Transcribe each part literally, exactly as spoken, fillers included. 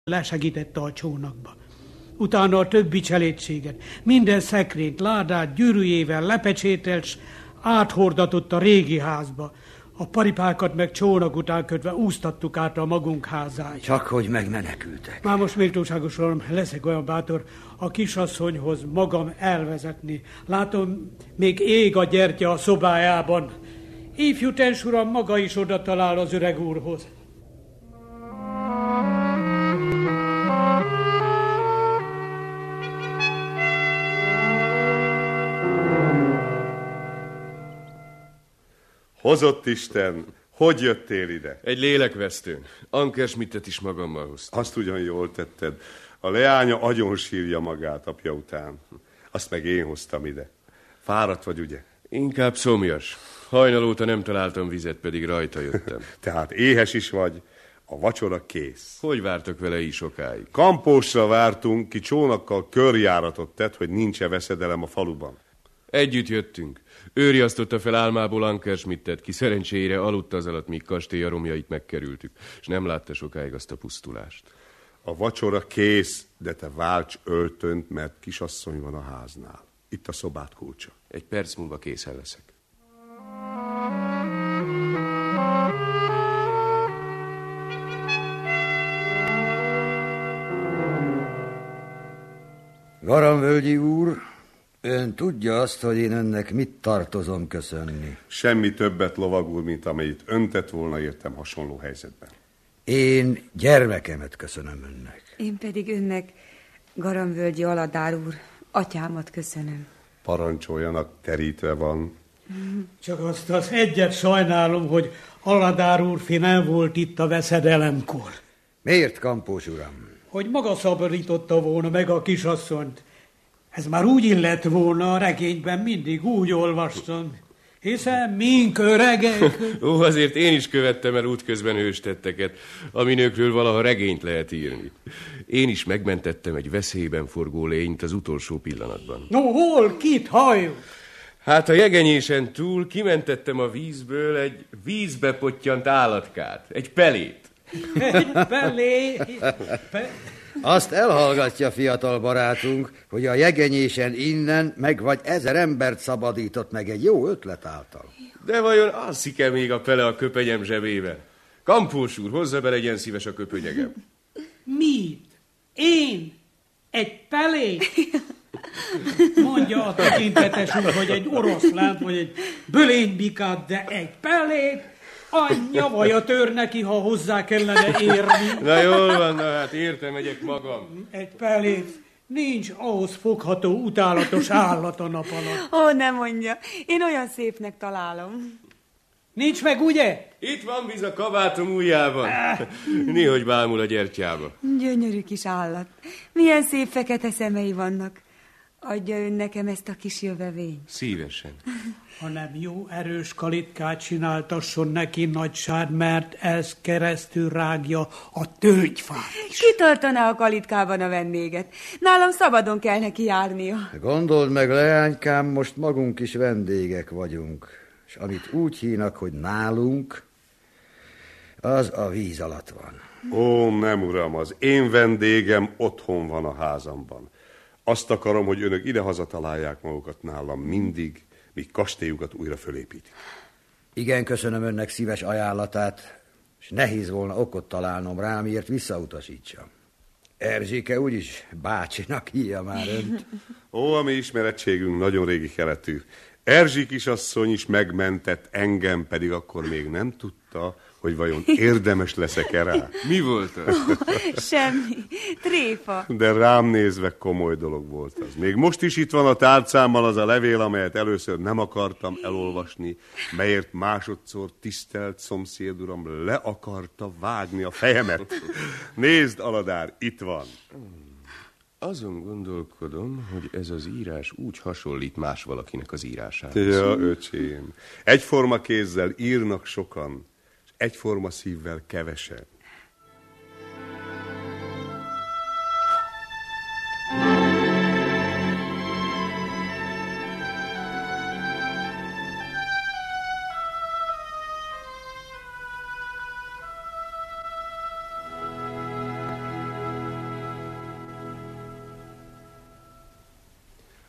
lesegítette a csónakba. Utána a többi cselédséget, minden szekrényt, ládát gyűrűjével lepecsételt, s áthordatott a régi házba. A paripákat meg csónak után kötve úsztattuk át a magunk házáig. Csak hogy megmenekültek. Már most méltóságosan leszek olyan bátor a kisasszonyhoz magam elvezetni. Látom, még ég a gyertya a szobájában. Ifjú tens uram maga is oda talál az öreg úrhoz. Hozott Isten, hogy jöttél ide? Egy lélekvesztőn. Ankersmittet is magammal hoztam. Azt ugyan jól tetted. A leánya agyon sírja magát apja után. Azt meg én hoztam ide. Fáradt vagy, ugye? Inkább szomjas. Hajnal óta nem találtam vizet, pedig rajta jöttem. Tehát éhes is vagy, a vacsora kész. Hogy vártok vele így sokáig? Kampósra vártunk, ki csónakkal körjáratot tett, hogy nincs-e veszedelem a faluban. Együtt jöttünk. Ő riasztotta fel álmából Ankersmittet, ki szerencsére aludt az alatt, míg kastélya romjait megkerültük, és nem látta sokáig azt a pusztulást. A vacsora kész, de te válts öltönt, mert kisasszony van a háznál. Itt a szobát kulcsa. Egy perc múlva készen leszek. Garamvölgyi úr, ön tudja azt, hogy én önnek mit tartozom köszönni? Semmi többet, lovagúr, mint amelyet öntett volna értem hasonló helyzetben. Én gyermekemet köszönöm önnek. Én pedig önnek, Garamvölgyi Aladár úr, atyámat köszönöm. Parancsoljanak, terítve van. Csak azt az egyet sajnálom, hogy Aladár úrfi nem volt itt a veszedelemkor. Miért, Kampós uram? Hogy maga szabadította volna meg a kisasszonyt. Ez már úgy illett volna, a regényben mindig úgy olvastam. Hiszen mink öregek... Ó, azért én is követtem el útközben hőstetteket, aminőkről valaha regényt lehet írni. Én is megmentettem egy veszélyben forgó lényt az utolsó pillanatban. No, hol? Kit? Hajó? Hát a jegenyésen túl kimentettem a vízből egy vízbe pottyant állatkát, egy pelét. Egy pelé... Pe... Azt elhallgatja, fiatal barátunk, hogy a jegenyésen innen meg vagy ezer embert szabadított meg egy jó ötlet által. De vajon alszik-e még a pele a köpenyem zsebében? Kampós úr, hozza be, legyen szíves a köpönyegem. Mit? Én? Egy pelé? Mondja a tekintetes úr, hogy egy oroszlánt vagy egy bölénybikát, de egy pelét? Anyja vaja tör neki, ha hozzá kellene érni. Na jól van, na hát értem, megyek magam. Egy pelét. Nincs ahhoz fogható utálatos állat a nap alatt. Ó, ne mondja, én olyan szépnek találom. Nincs meg, ugye? Itt van víz a kabátom ujjában. Néhogy bámul a gyertyába. Gyönyörű kis állat. Milyen szép fekete szemei vannak. Adja ön nekem ezt a kis jövevényt. Szívesen. Hanem jó erős kalitkát csináltasson neki nagysád, mert ez keresztül rágja a tölgyfát is. Kitartaná a kalitkában a vendéget. Nálam szabadon kell neki járnia. Gondold meg, leánykám, most magunk is vendégek vagyunk. És amit úgy hívnak, hogy nálunk, az a víz alatt van. Ó, nem uram, az én vendégem otthon van a házamban. Azt akarom, hogy önök idehaza találják magukat nálam mindig, míg kastélyukat újra fölépítik. Igen, köszönöm önnek szíves ajánlatát, és nehéz volna okot találnom rá, miért visszautasítsam. Erzséke úgyis bácsinak hívja már önt. Ó, a mi ismerettségünk nagyon régi keletű. Erzsi kisasszony is megmentett, engem pedig akkor még nem tudta, hogy vajon érdemes leszek-e rá. Mi volt az? Oh, semmi. Tréfa. De rám nézve komoly dolog volt az. Még most is itt van a tárcámmal az a levél, amelyet először nem akartam elolvasni, melyért másodszor tisztelt szomszéd uram le akarta vágni a fejemet. Nézd, Aladár, itt van. Azon gondolkodom, hogy ez az írás úgy hasonlít más valakinek az írására. Ja, öcsém. Egyforma kézzel írnak sokan, és egyforma szívvel kevesen.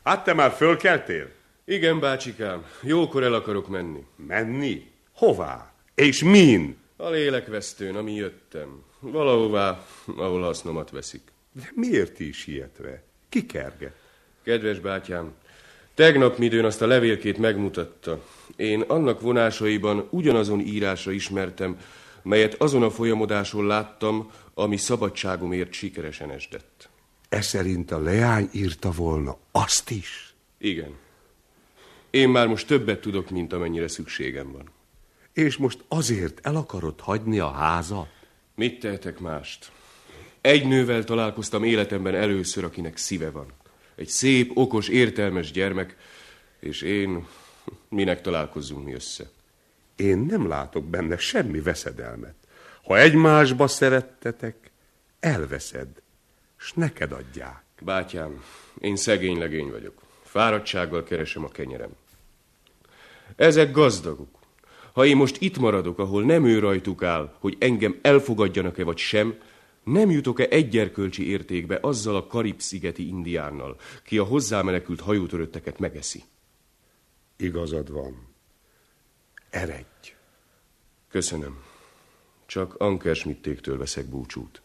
Hát te már fölkeltél? Igen, bácsikám, jókor el akarok menni. Menni? Hová? És min? A lélekvesztőn, ami jöttem. Valahová, ahol hasznomat veszik. De miért is sietve? Ki kerget? Kedves bátyám, tegnap midőn azt a levélkét megmutatta. Én annak vonásaiban ugyanazon írásra ismertem, melyet azon a folyamodáson láttam, ami szabadságomért sikeresen esdett. E szerint a leány írta volna azt is? Igen. Én már most többet tudok, mint amennyire szükségem van. És most azért el akarod hagyni a házat? Mit tehetek mást? Egy nővel találkoztam életemben először, akinek szíve van. Egy szép, okos, értelmes gyermek, és én... Minek találkozzunk mi össze? Én nem látok benne semmi veszedelmet. Ha egymásba szerettetek, elveszed, s neked adják. Bátyám, én szegény legény vagyok. Fáradtsággal keresem a kenyerem. Ezek gazdagok. Ha én most itt maradok, ahol nem ő rajtuk áll, hogy engem elfogadjanak-e vagy sem, nem jutok-e egy erkölcsi értékbe azzal a Karib-szigeti indiánnal, ki a hozzámenekült hajótörötteket megeszi? Igazad van. Eredj. Köszönöm. Csak Ankersmittéktől veszek búcsút.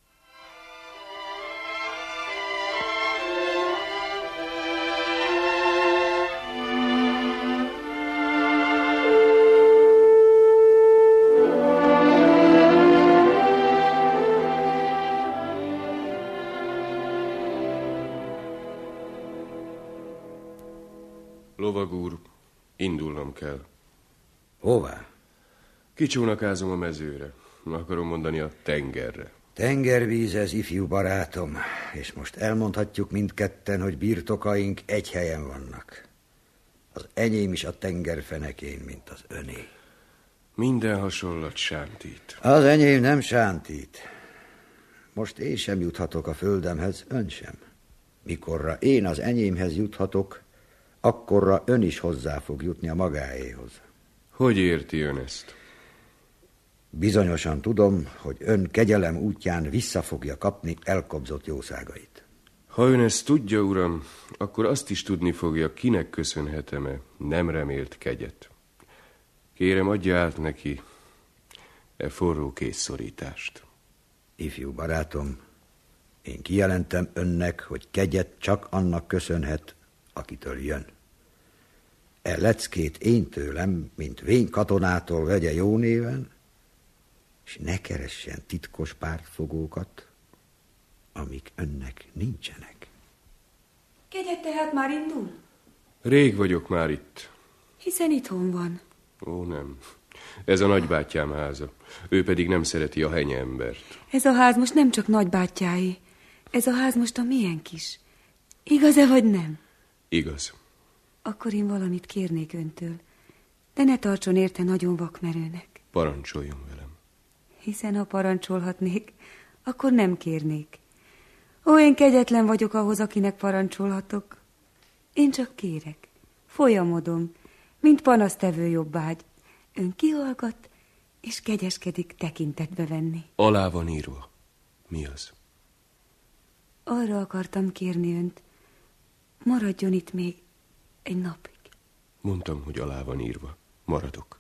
Lovag úr, indulnom kell. Hová? Kicsónakázom a mezőre. Akarom mondani a tengerre. Tengervíz ez, ifjú barátom, és most elmondhatjuk mindketten, hogy birtokaink egy helyen vannak. Az enyém is a tenger fenekén, mint az öné. Minden hasonlat sántít. Az enyém nem sántít. Most én sem juthatok a földemhez, ön sem. Mikorra én az enyémhez juthatok, akkorra ön is hozzá fog jutni a magáéhoz. Hogy érti ön ezt? Bizonyosan tudom, hogy ön kegyelem útján vissza fogja kapni elkobzott jószágait. Ha ön ezt tudja, uram, akkor azt is tudni fogja, kinek köszönhetem-e nem remélt kegyet. Kérem, adja át neki e forró kézszorítást. Ifjú barátom, én kijelentem önnek, hogy kegyet csak annak köszönhet, akitől jön. E leckét én tőlem, mint vén katonától vegye jó néven, és ne keressen titkos pártfogókat, amik önnek nincsenek. Kegyet tehát már indul? Rég vagyok már itt. Hiszen itthon van. Ó, nem. Ez a nagybátyám háza. Ő pedig nem szereti a henyeembert. Ez a ház most nem csak nagybátyáé. Ez a ház most a miénk is. Igaz-e vagy nem? Igaz. Akkor én valamit kérnék öntől, de ne tartson érte nagyon vakmerőnek. Parancsoljon velem. Hiszen ha parancsolhatnék, akkor nem kérnék. Ó, én kegyetlen vagyok ahhoz, akinek parancsolhatok. Én csak kérek, folyamodom, mint panasztevő jobbágy. Ön kihallgat, és kegyeskedik tekintetbe venni. Alá van írva. Mi az? Arra akartam kérni önt, maradjon itt még egy napig. Mondtam, hogy alá van írva. Maradok.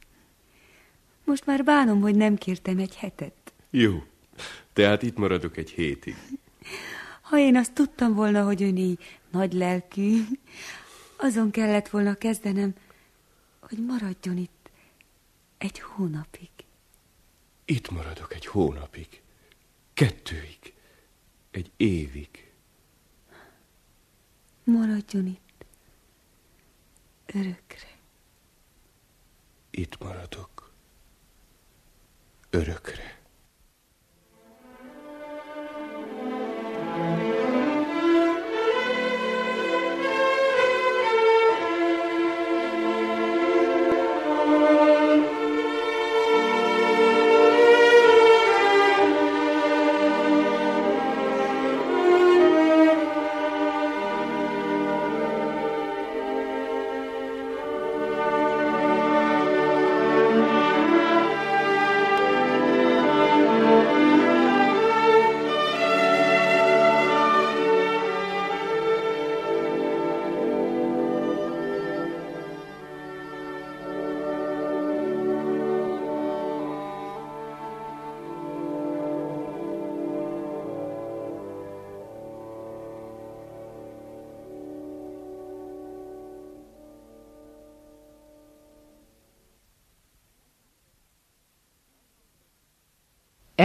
Most már bánom, hogy nem kértem egy hetet. Jó, tehát itt maradok egy hétig. Ha én azt tudtam volna, hogy ön így nagy lelkű, azon kellett volna kezdenem, hogy maradjon itt egy hónapig. Itt maradok egy hónapig. Kettőig. Egy évig. Maradjon itt. Örökre. Itt maradok. Örökre.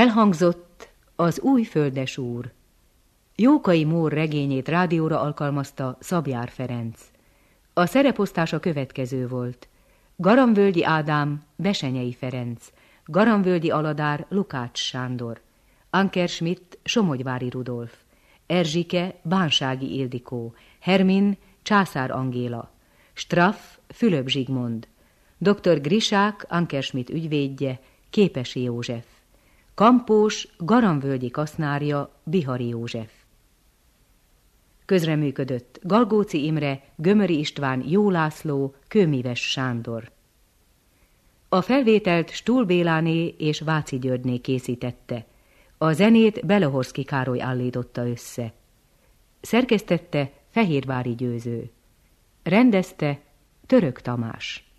Elhangzott Az új földes úr. Jókai Mór regényét rádióra alkalmazta Szabjár Ferenc. A szereposztás a következő volt. Garamvölgyi Ádám, Besenyei Ferenc, Garamvölgyi Aladár, Lukács Sándor, Anker Schmidt, Somogyvári Rudolf, Erzsike, Bánsági Ildikó, Hermin, Császár Angéla, Straff, Fülöp Zsigmond, doktor Grisák, Anker Schmidt ügyvédje, Képesi József, Kampós, Garamvölgyi kasznárja, Bihari József. Közreműködött Galgóci Imre, Gömöri István, Jó László, Kőmíves Sándor. A felvételt Stúl Béláné és Váci Györgyné készítette. A zenét Belehorszky Károly állította össze. Szerkesztette Fehérvári Győző. Rendezte Török Tamás.